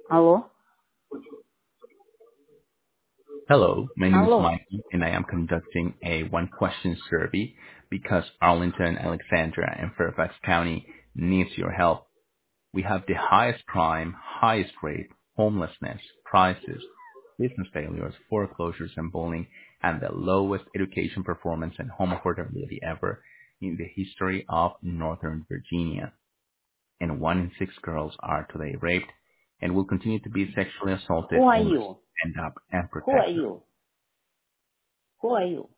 Alô? Hello, my name is Alô? Mikey, and I am conducting a one-question survey because Arlington, Alexandria, and Fairfax County needs your help. We have the highest crime, highest rate, homelessness, prices, business failures, foreclosures, and bullying, and the lowest education performance and home affordability ever in the history of Northern Virginia. And 1 in 6 girls are today raped and will continue to be sexually assaulted Who are unless you? we stand up and Who are protect them. you? Who are you?